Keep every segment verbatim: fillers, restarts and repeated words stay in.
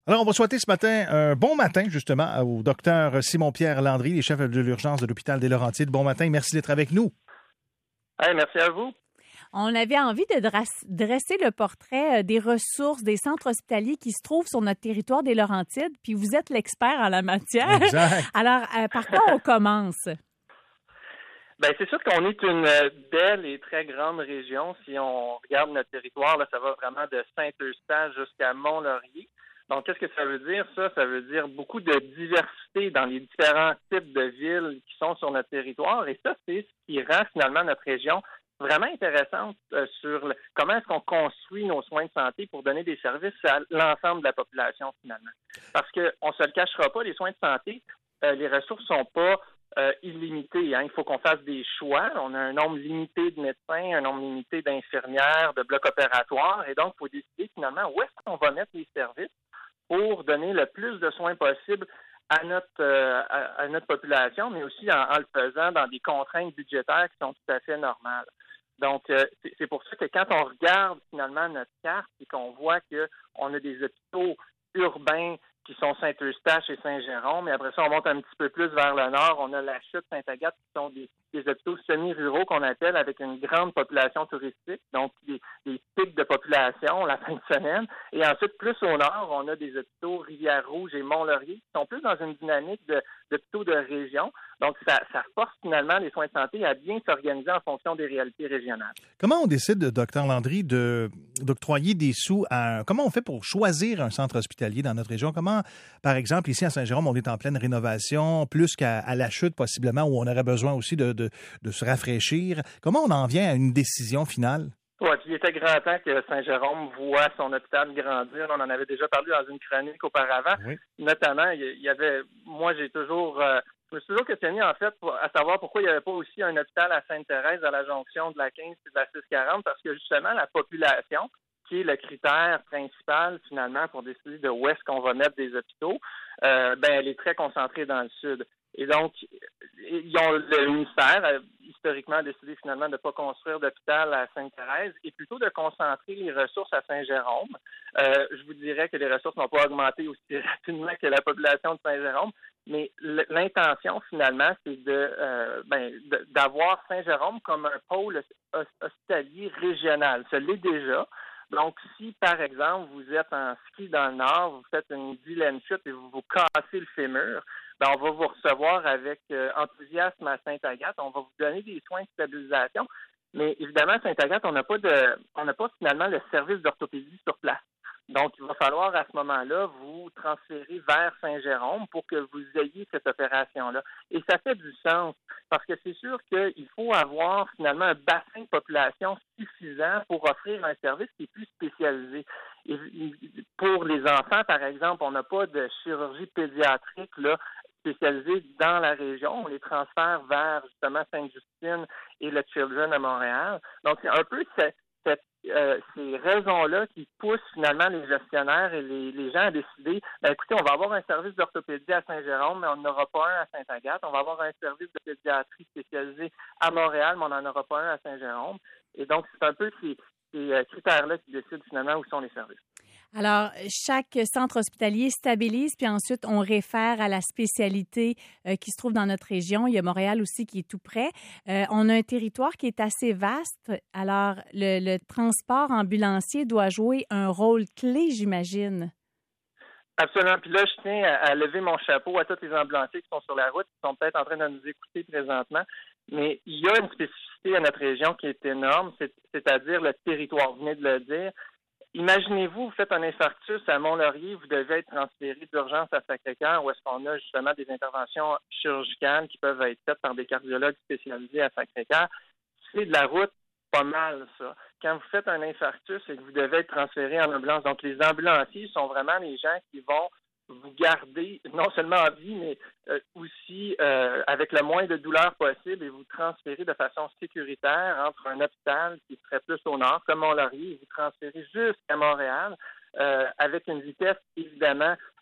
Alors, on va souhaiter ce matin un bon matin, justement, au docteur Simon-Pierre Landry, les chefs de l'urgence de l'hôpital des Laurentides. Bon matin, merci d'être avec nous. Hey, merci à vous. On avait envie de dresser le portrait des ressources des centres hospitaliers qui se trouvent sur notre territoire des Laurentides, puis vous êtes l'expert en la matière. Exact. Alors, euh, par quoi on commence? Bien, c'est sûr qu'on est une belle et très grande région. Si on regarde notre territoire, là, ça va vraiment de Saint-Eustache jusqu'à Mont-Laurier. Donc, qu'est-ce que ça veut dire, ça? Ça veut dire beaucoup de diversité dans les différents types de villes qui sont sur notre territoire. Et ça, c'est ce qui rend finalement notre région vraiment intéressante euh, sur le, comment est-ce qu'on construit nos soins de santé pour donner des services à l'ensemble de la population, finalement. Parce qu'on ne se le cachera pas, les soins de santé, euh, les ressources ne sont pas euh, illimitées. Hein. Il faut qu'on fasse des choix. On a un nombre limité de médecins, un nombre limité d'infirmières, de blocs opératoires. Et donc, il faut décider finalement où est-ce qu'on va mettre les services pour donner le plus de soins possible à notre euh, à, à notre population, mais aussi en, en le faisant dans des contraintes budgétaires qui sont tout à fait normales. Donc, euh, c'est, c'est pour ça que quand on regarde finalement notre carte et qu'on voit qu'on a des hôpitaux urbains qui sont Saint-Eustache et Saint-Jérôme, et après ça, on monte un petit peu plus vers le nord, on a la chute Sainte-Agathe qui sont des, des hôpitaux semi-ruraux qu'on appelle avec une grande population touristique, donc des, des pics de population la fin de semaine. Et ensuite, plus au nord, on a des hôpitaux Rivière-Rouge et Mont-Laurier qui sont plus dans une dynamique de, d'hôpitaux de région. Donc, ça, ça force finalement les soins de santé à bien s'organiser en fonction des réalités régionales. Comment on décide, docteur Landry, de, d'octroyer des sous à... Comment on fait pour choisir un centre hospitalier dans notre région? Comment, par exemple, ici à Saint-Jérôme, on est en pleine rénovation, plus qu'à à la chute possiblement, où on aurait besoin aussi de, de, de se rafraîchir. Comment on en vient à une décision finale? Oui, puis il était grand temps que Saint-Jérôme voit son hôpital grandir. On en avait déjà parlé dans une chronique auparavant. Oui. Notamment, il y avait... Moi, j'ai toujours... Euh, Je me suis toujours questionné, en fait, pour, à savoir pourquoi il n'y avait pas aussi un hôpital à Sainte-Thérèse à la jonction de la quinze et de la six cent quarante, parce que justement, la population, qui est le critère principal, finalement, pour décider de où est-ce qu'on va mettre des hôpitaux, euh, ben, elle est très concentrée dans le sud. Et donc, ils ont, le ministère a historiquement décidé finalement de ne pas construire d'hôpital à Sainte-Thérèse et plutôt de concentrer les ressources à Saint-Jérôme. Euh, je vous dirais que les ressources n'ont pas augmenté aussi rapidement que la population de Saint-Jérôme, mais l'intention finalement, c'est de, euh, ben, de d'avoir Saint-Jérôme comme un pôle hospitalier régional. Ça l'est déjà. Donc, si, par exemple, vous êtes en ski dans le Nord, vous faites une vilaine chute et vous vous cassez le fémur, ben, on va vous recevoir avec euh, enthousiasme à Sainte-Agathe. On va vous donner des soins de stabilisation. Mais évidemment, à Sainte-Agathe, on n'a pas de, on n'a pas finalement le service d'orthopédie sur place. Donc, il va falloir à ce moment-là vous transférer vers Saint-Jérôme pour que vous ayez cette opération-là. Et ça fait du sens parce que c'est sûr qu'il faut avoir finalement un bassin de population suffisant pour offrir un service qui est plus spécialisé. Et pour les enfants, par exemple, on n'a pas de chirurgie pédiatrique là spécialisée dans la région. On les transfère vers justement Sainte-Justine et le Children à Montréal. Donc, c'est un peu cette Cette, euh, ces raisons-là qui poussent finalement les gestionnaires et les, les gens à décider, ben, écoutez, on va avoir un service d'orthopédie à Saint-Jérôme, mais on n'en aura pas un à Sainte-Agathe. On va avoir un service de pédiatrie spécialisé à Montréal, mais on n'en aura pas un à Saint-Jérôme. Et donc, c'est un peu ces, ces critères-là qui décident finalement où sont les services. Alors, chaque centre hospitalier stabilise, puis ensuite, on réfère à la spécialité euh, qui se trouve dans notre région. Il y a Montréal aussi qui est tout près. Euh, on a un territoire qui est assez vaste. Alors, le, le transport ambulancier doit jouer un rôle clé, j'imagine. Absolument. Puis là, je tiens à, à lever mon chapeau à tous les ambulanciers qui sont sur la route, qui sont peut-être en train de nous écouter présentement. Mais il y a une spécificité à notre région qui est énorme, c'est, c'est-à-dire le territoire. Vous venez de le dire. Imaginez-vous, vous faites un infarctus à Mont-Laurier, vous devez être transféré d'urgence à Sacré-Cœur, où est-ce qu'on a justement des interventions chirurgicales qui peuvent être faites par des cardiologues spécialisés à Sacré-Cœur. C'est de la route pas mal, ça. Quand vous faites un infarctus et que vous devez être transféré en ambulance, donc les ambulanciers sont vraiment les gens qui vont vous garder non seulement en vie, mais euh, aussi euh, avec le moins de douleur possible et vous transférer de façon sécuritaire entre un hôpital qui serait plus au nord, comme Mont-Laurier, et vous transférer jusqu'à Montréal euh, avec une vitesse évidemment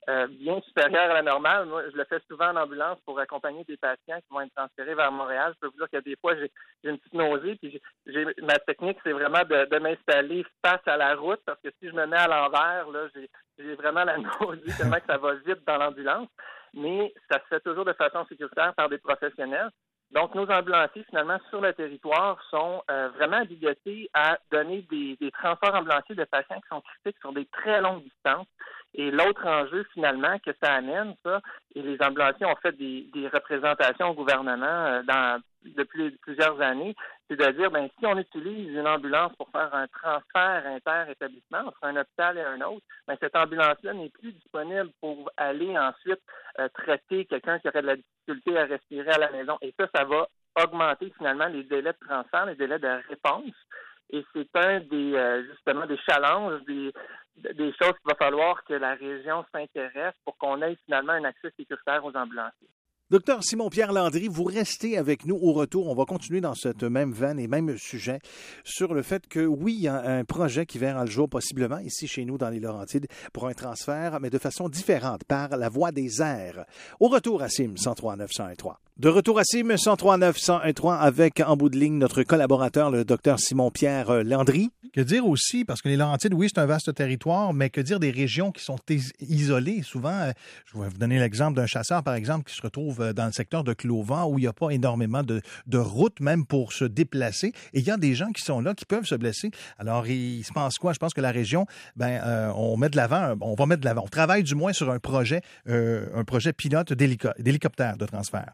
euh, bien supérieure à la normale. Moi, je le fais souvent en ambulance pour accompagner des patients qui vont être transférés vers Montréal. Je peux vous dire que des fois, j'ai, j'ai une petite nausée, puis j'ai, j'ai, ma technique, c'est vraiment de, de m'installer face à la route, parce que si je me mets à l'envers, là, j'ai, j'ai vraiment la nausée tellement que ça va vite dans l'ambulance. Mais ça se fait toujours de façon sécuritaire par des professionnels. Donc, nos ambulanciers, finalement, sur le territoire, sont euh, vraiment habilités à donner des, des transports ambulanciers de patients qui sont critiques sur des très longues distances. Et l'autre enjeu, finalement, que ça amène, ça, et les ambulanciers ont fait des, des représentations au gouvernement euh, dans, depuis plusieurs années, c'est de dire, ben si on utilise une ambulance pour faire un transfert inter-établissement entre un hôpital et un autre, ben cette ambulance-là n'est plus disponible pour aller ensuite euh, traiter quelqu'un qui aurait de la difficulté à respirer à la maison. Et ça, ça va augmenter finalement les délais de transfert, les délais de réponse. Et c'est un des euh, justement des challenges, des, des choses qu'il va falloir que la région s'intéresse pour qu'on ait finalement un accès sécuritaire aux ambulanciers. Docteur Simon-Pierre Landry, vous restez avec nous au retour. On va continuer dans cette même veine et même sujet sur le fait que, oui, il y a un projet qui verra le jour possiblement ici chez nous dans les Laurentides pour un transfert, mais de façon différente, par la voie des airs. Au retour à C I M cent trois neuf cent trois. De retour à C I M cent trois neuf cent trois avec en bout de ligne notre collaborateur, le docteur Simon-Pierre Landry. Que dire aussi, parce que les Laurentides, oui, c'est un vaste territoire, mais que dire des régions qui sont isolées? Souvent, je vais vous donner l'exemple d'un chasseur, par exemple, qui se retrouve dans le secteur de Clovent où il n'y a pas énormément de, de routes même pour se déplacer. Et il y a des gens qui sont là, qui peuvent se blesser. Alors, il se passe quoi? Je pense que la région, ben, euh, on met de l'avant, on va mettre de l'avant. On travaille du moins sur un projet, euh, un projet pilote d'hélico- d'hélicoptère de transfert.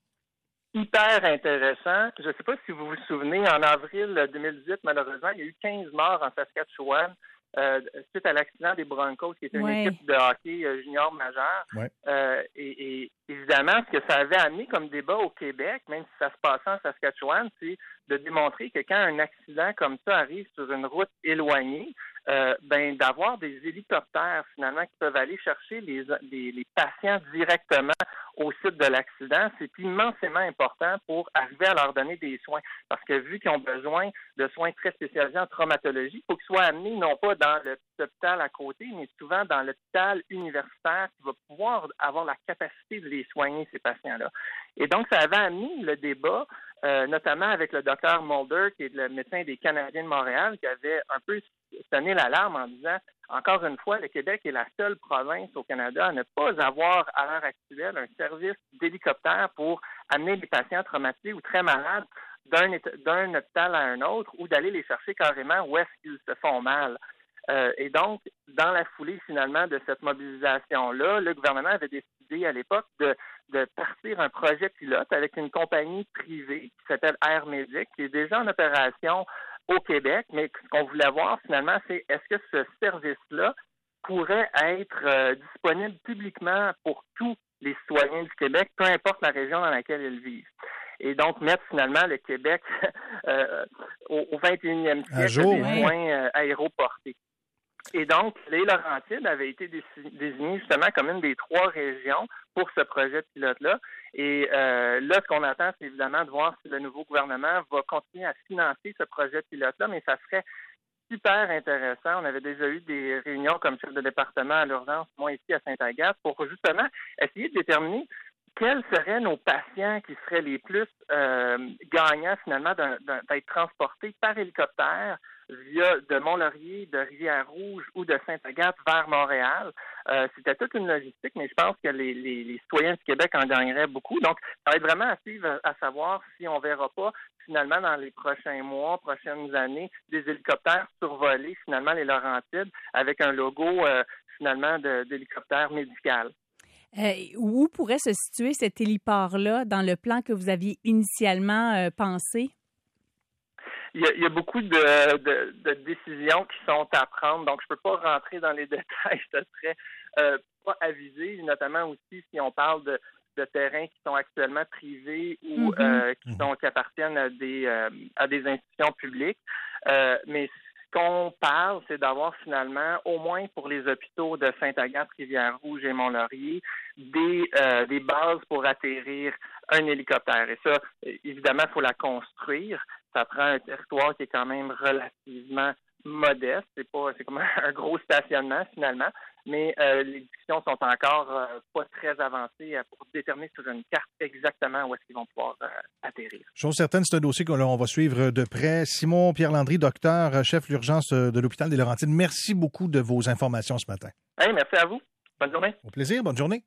Hyper intéressant. Je ne sais pas si vous vous souvenez, en avril deux mille dix-huit, malheureusement, il y a eu quinze morts en Saskatchewan euh, suite à l'accident des Broncos, qui était une ouais. équipe de hockey euh, junior majeur. Ouais. Euh, et, et évidemment, ce que ça avait amené comme débat au Québec, même si ça se passait en Saskatchewan, c'est de démontrer que quand un accident comme ça arrive sur une route éloignée, euh, ben d'avoir des hélicoptères finalement qui peuvent aller chercher les, les, les patients directement au site de l'accident, c'est immensément important pour arriver à leur donner des soins. Parce que vu qu'ils ont besoin de soins très spécialisés en traumatologie, il faut qu'ils soient amenés non pas dans le petit hôpital à côté, mais souvent dans l'hôpital universitaire qui va pouvoir avoir la capacité de les soigner, ces patients-là. Et donc, ça avait amené le débat, euh, notamment avec le docteur Mulder, qui est le médecin des Canadiens de Montréal, qui avait un peu sonné l'alarme en disant, encore une fois, le Québec est la seule province au Canada à ne pas avoir à l'heure actuelle un service d'hélicoptère pour amener les patients traumatisés ou très malades d'un, d'un hôpital à un autre ou d'aller les chercher carrément où est-ce qu'ils se font mal. Euh, et donc, dans la foulée finalement de cette mobilisation-là, le gouvernement avait décidé à l'époque de, de partir un projet pilote avec une compagnie privée qui s'appelle Air Médic, qui est déjà en opération au Québec, mais ce qu'on voulait voir finalement, c'est est-ce que ce service-là pourrait être euh, disponible publiquement pour tous les citoyens du Québec, peu importe la région dans laquelle ils vivent. Et donc, mettre finalement le Québec euh, au, au vingt et unième siècle jour, des ouais. soins euh, aéroportés. Et donc, les Laurentides avaient été désignées justement comme une des trois régions pour ce projet pilote-là. Et euh, là, ce qu'on attend, c'est évidemment de voir si le nouveau gouvernement va continuer à financer ce projet pilote-là, mais ça serait super intéressant. On avait déjà eu des réunions comme chef de département à l'urgence, moi ici à Sainte-Agathe, pour justement essayer de déterminer quels seraient nos patients qui seraient les plus euh, gagnants finalement d'un, d'un, d'être transportés par hélicoptère via de Mont-Laurier, de Rivière-Rouge ou de Sainte-Agathe vers Montréal. Euh, c'était toute une logistique, mais je pense que les, les, les citoyens du Québec en gagneraient beaucoup. Donc, ça va être vraiment à suivre, à savoir si on verra pas finalement dans les prochains mois, prochaines années, des hélicoptères survoler finalement les Laurentides avec un logo euh, finalement de, d'hélicoptère médical. Euh, où pourrait se situer cet héliport-là dans le plan que vous aviez initialement euh, pensé? Il y, a, il y a beaucoup de, de, de décisions qui sont à prendre, donc je ne peux pas rentrer dans les détails, ce serait euh, pas avisé, notamment aussi si on parle de, de terrains qui sont actuellement privés ou mm-hmm. euh, qui, sont, qui appartiennent à des, euh, à des institutions publiques. Euh, mais ce qu'on parle, c'est d'avoir finalement, au moins pour les hôpitaux de Sainte-Agathe, Rivière-Rouge et Mont-Laurier, des, euh, des bases pour atterrir un hélicoptère. Et ça, évidemment, il faut la construire. Ça prend un territoire qui est quand même relativement modeste. C'est pas, c'est comme un gros stationnement finalement, mais euh, les discussions sont encore euh, pas très avancées euh, pour déterminer sur une carte exactement où est-ce qu'ils vont pouvoir euh, atterrir. Chose certaine, c'est un dossier qu'on va suivre de près. Simon Pierre Landry, docteur, chef l'urgence de l'hôpital des Laurentides, merci beaucoup de vos informations ce matin. Hey, merci à vous. Bonne journée. Au plaisir, bonne journée.